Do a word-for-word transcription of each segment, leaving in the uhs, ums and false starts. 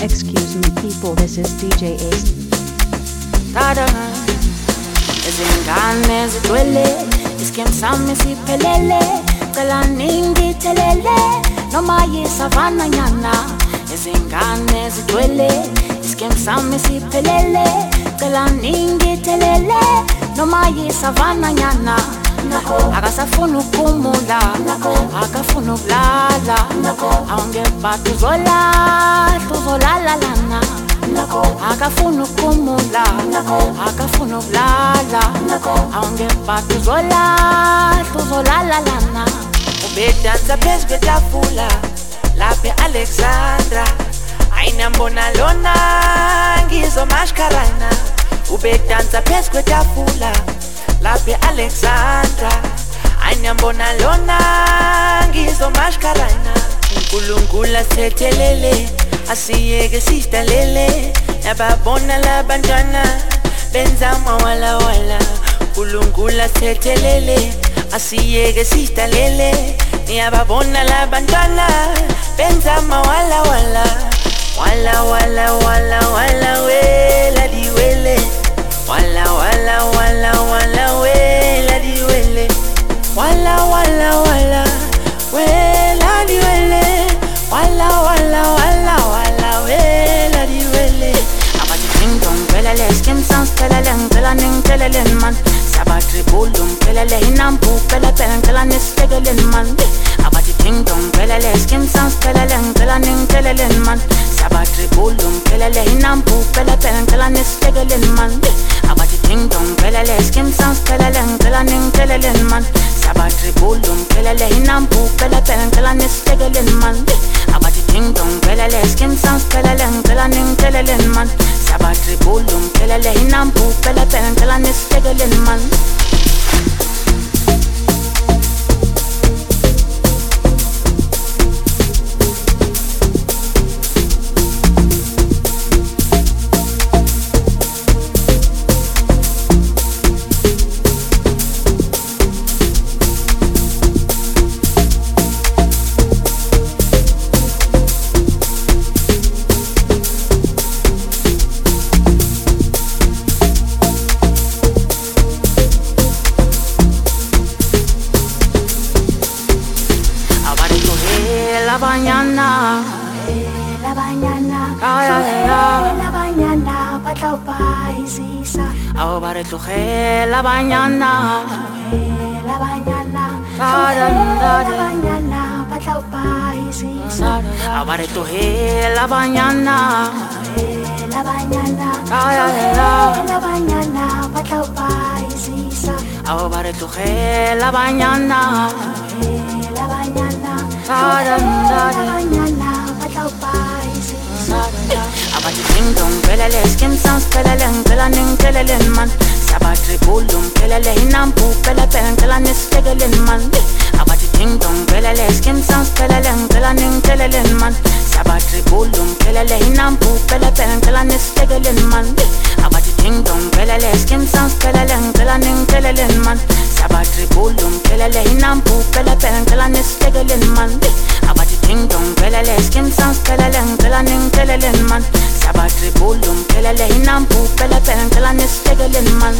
Excuse me people, this is D J Ace. Tada, izingane zigcwele, iskem sami siphelele, cela ningithelele, noma yisavana nyana. Izingane zigcwele, iskem sami siphelele, cela ningithelele, noma yisavana nyana. Akasafuna ukumula, akafuna ukulala, awungebhadi uzolala, uzolala lana. Akafuna ukumula, akafuna ukulala, awungebhadi uzolala, uzolala lana. Ubedansa phezu kwetafula lapha e-Alexandra, ayinambona lona ngizomashkarana. Ubedansa phezu kwetafula lapha e-Alexandra, ayinambona lona ngizomashkarana. uNkulunkulu asithethelele, asiyeke sidalele, yababona labantwana benza mawala wala. uNkulunkulu asithethelele, asiyeke sidalele, yababona labantwana benza mawala wala. Wala wala wala wala wela diwele, wala wala wala wala wela diwele, wala wala wala wela diwele, wala wala wala wala wela diwele. Abati ting dong pelele, skim sans pelele, ngela ning pelele man. Sabatri bulum pelele, hinampu pele pele, ngela nis tegele man. Abati ting dong pelele, skim sans pelele, ngela ning pelele man. Sabatri bulum pelele, hinampu pele pele, ngela nis tegele man. Abati ting dong pelele, skim sans pelele, ngela ning pelele man. Sabatri bulum pelele, hinampu pele pele, ngela nis tegele man. Abati ting dong pelele, skim sans pelele, ngela ning pelele man. Sabatri bulum pelele, hinampu pele pele, ngela nis tegele man. La mañana, la mañana, ay, ay, ay. la mañana, patlaw pa isisa. Ahora tu la mañana, La mañana, ay, ay, ay. la mañana, patlaw pa isisa. Ahora tu la mañana, La mañana, ay, ay, ay. la mañana, patlaw pa isisa. Ahora tu la mañana, La mañana, ay, ay, ay. la mañana, patlaw pa isisa. Abati ting dong pelele, skim sans pelele, ngela ning pelele man. Sabatri bulum pelele, hinampu pele pele, ngela nis tegele man. Abati ting dong pelele, skim sans pelele, ngela ning pelele man. Sabatri bulum pelele, hinampu pele pele, ngela nis tegele man. Abati ting dong pelele, skim sans pelele, ngela ning pelele man. Sabatri bulum pelele, hinampu pele pele, ngela nis tegele man. Abati ting dong pelele, skim sans pelele, ngela ning pelele man. Sabatri bulum pelele, hinampu pele pele, ngela nis tegele man.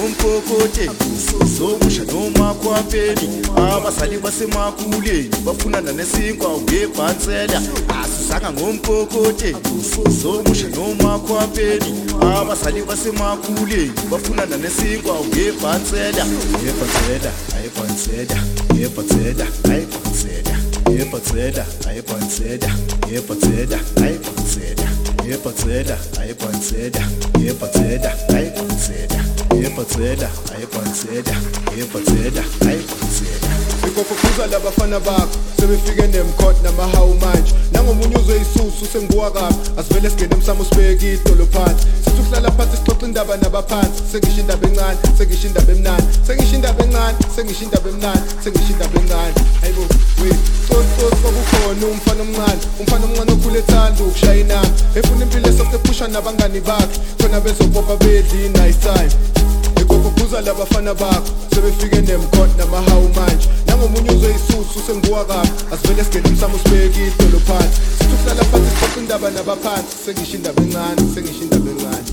ngompokote zomusha noma kwapheli abasali basemakuleni bafunana nesinkwa ngebhansela asisanga ngompokote zomusha noma kwapheli abasali basemakuleni bafunana nesinkwa ngebhansela ngebhansela ayibhansela ngebhansela ayibhansela ngebhansela ayibhansela ngebhansela ayibhansela ngebhansela ayibhansela ngebhansela ayibhansela ngebhansela ayibhansela ngebhansela ayibhansela Ikophuza labafana bakho sebefike nemkhot namahawu manje nangomunye uzwe isusu sengibuka kabi asivele singene emsamo sibeke idolo phansi sisuhlala phansi sixoxa indaba nabaphansi sengisho indaba encane sengisho indaba emnandi sengisho indaba encane sengisho indaba emnandi sengisho indaba encane hayibo we so kukhona umfana omncane umfana omncane okhule ethanda ukushaya inamba efuna impilo esokuphusha nabangani bakhe khona bezopopa bedli nice time Ikophuza labafana bakho sebefike nemkhot namahawu manje nangomunye uzwe isusu sengibuka kabi asivele singene emsamo sibeke idolo phansi sisuhlala phansi sixoxa indaba nabaphansi sengisho indaba encane sengisho indaba encane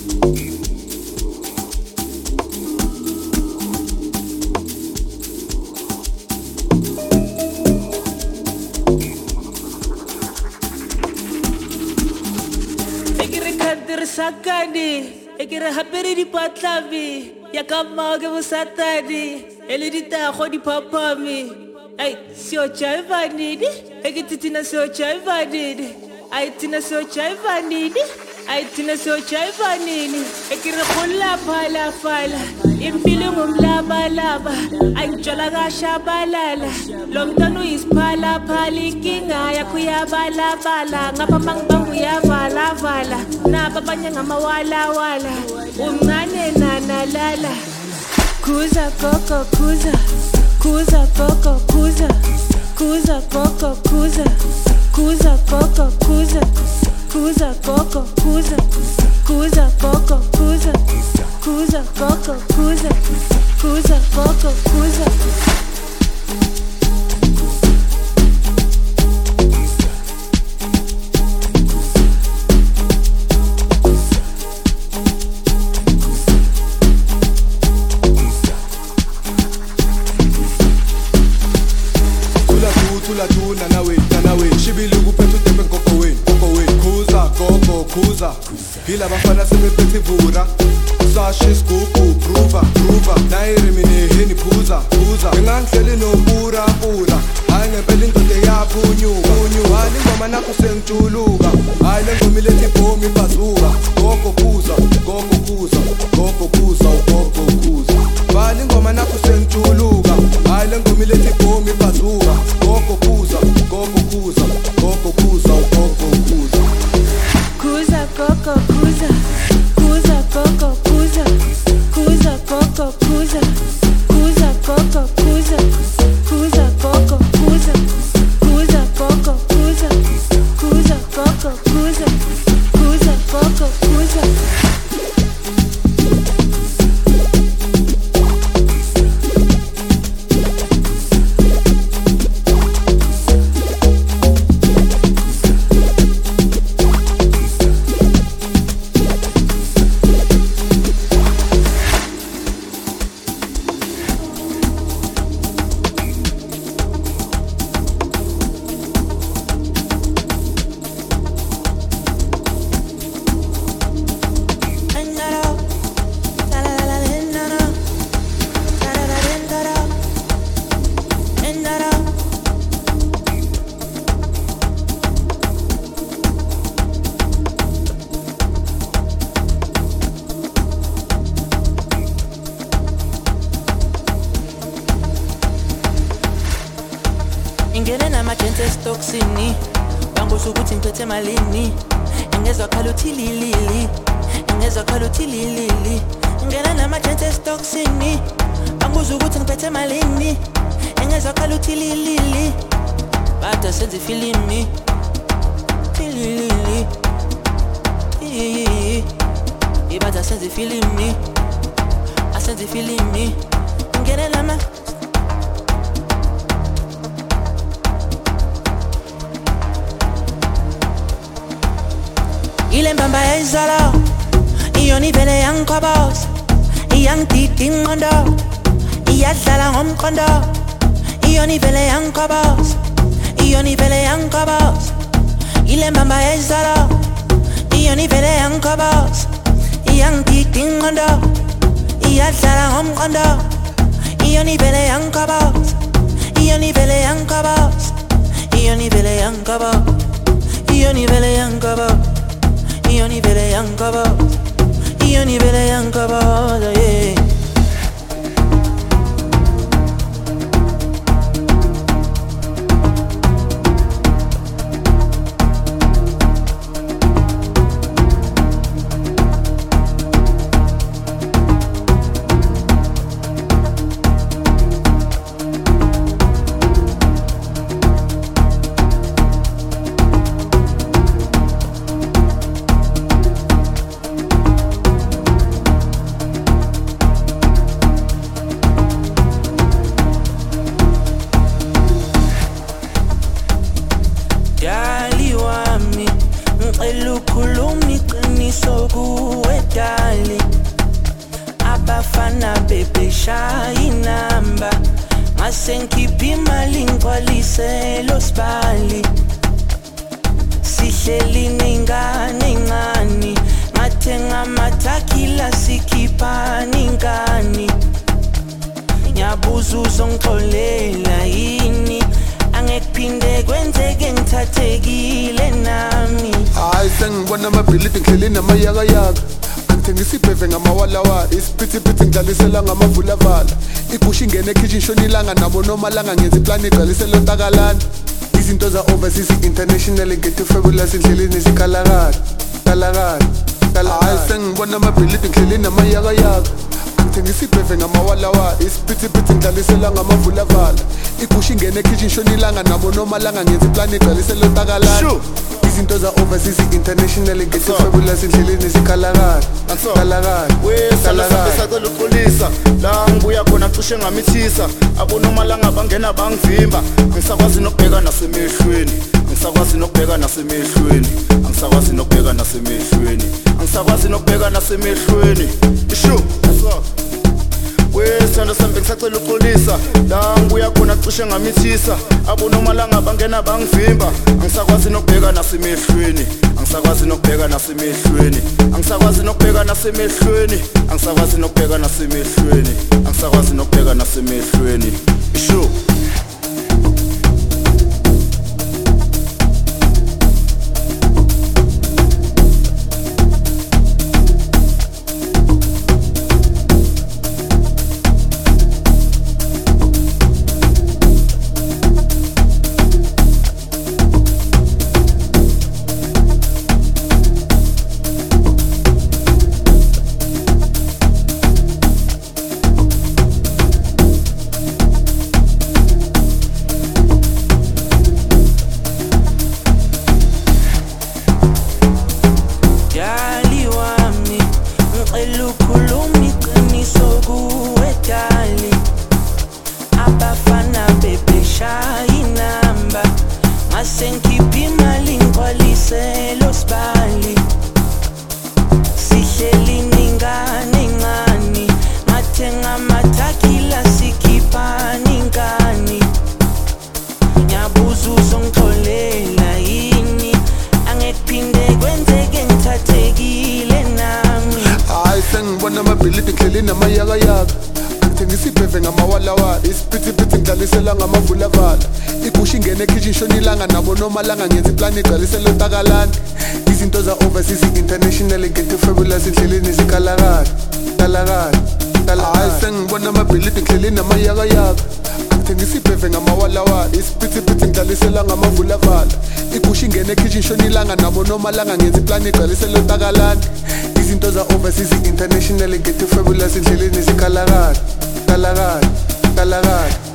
Sakani, ekere hapere di patlavi, ya kama ke busatani, ele di tago di papami. Ay, sio chaiva nini? Ekiti tina sio chaiva nini? Ay, tina sio chaiva nini? Ay, tina sio chaiva nini? Ekere khula phala phala, impilo ngumlaba laba, ay njola kashabalala. Lomntwana uyisiphala phala inkinga yakho yabalabala, ngapha mangibangu yavalavala. Naba abanye ngamawala wala umncane nanalala kuza koko kuza kuza koko kuza kuza koko kuza kuza koko kuza kuza koko kuza kuza koko kuza kuza koko kuza kuza koko kuza Tula tuna nawe nawe shibili kuphethe utepe nkoko wenu nkoko wenu kuza gogo kuza hila bafana sebephethe ivura sashi sigugu pruva pruva nayiri mine heni phuza phuza ngangihleli nopura pura hayi ngempela indoda yaphunyuka punyuka hayi ingoma nakho sengijuluka hayi lengoma ilethi ibhomi bazuka gogo kuza gogo kuza gogo kuza gogo kuza hayi ingoma nakho sengijuluka hayi lengoma ilethi ibhomi bazuka gogo kuza gogo kuza gogo kuza gogo kuza kuza gogo kuza kuza gogo kuza kuza gogo kuza kuza gogo kuza kuza gogo kuza kuza gogo kuza kuza gogo kuza kuza gogo kuza Ingene namagentse stocksini banguza ukuthi ngiphethe malini engezwa khala uthililili engezwa khala uthililili ingene namagentse stocksini banguza ukuthi ngiphethe malini engezwa khala uthililili bada senze filimi filili ibada senze filimi asenze filimi ingene nama ile mbamba ya izolo iyo ni vele yankobos iyangidida ingqondo iyadlala ngomqondo iyona ivele yangikhobos iyona ivele yangikhobos ile mamba ezalo iyona ivele yangikhobos iyangidida ingqondo iyadlala ngomqondo iyona ivele yangikhobos iyona ivele yangikhobos iyona ivele yangikhobos iyona ivele yangikhobos iyona ivele yangikhobos iyona ivele yangikhobos yeah. Malanga ngenza iplani igcwaliselo takalana izinto za overseas international ngethe fabulous indleleni zikhalakala kalakala hayi sengibona amabhilidi ngidleleni namayakayaka angithengisa ibheve ngamawalawa isiphithiphithi ngidlalisela ngamavulavala igusha ingene ekitchen shonilanga nabo nomalanga ngenza iplani igcwaliselo takalana izinto za overseas international ngethe fabulous indleleni zikhalakala kalakala wesalasabe uxolisa la ngibuya khona cishe ngamithisa abonomalanga bangena bangivimba ngisakwazi nokubheka nasemehlweni ngisakwazi nokubheka nasemehlweni ngisakwazi nokubheka nasemehlweni ngisakwazi nokubheka nasemehlweni isho wesanda sambe ngisacela uxolisa la ngibuya khona cishe ngamithisa abonomalanga bangena bangivimba ngisakwazi nokubheka nasemehlweni ngisakwazi nokubheka nasemehlweni ngisakwazi nokubheka nasemehlweni ngisakwazi nokubheka nasemehlweni ngisakwazi nokubheka nasemehlweni isho malanga ngenza iplani igcwaliselo takalana izinto za overseas international ngethe fabulous indleleni zikhalakala kalakala hayi sengibona amabhilidi ngidleleni namayakayaka angithengisa ibheve ngamawalawa isiphithiphithi ngidlalisela ngamavulavala igusha ingene ekitchen shonilanga nabo nomalanga ngenza iplani igcwaliselo takalana izinto za overseas international ngethe fabulous indleleni zikhalakala kalakala kalakala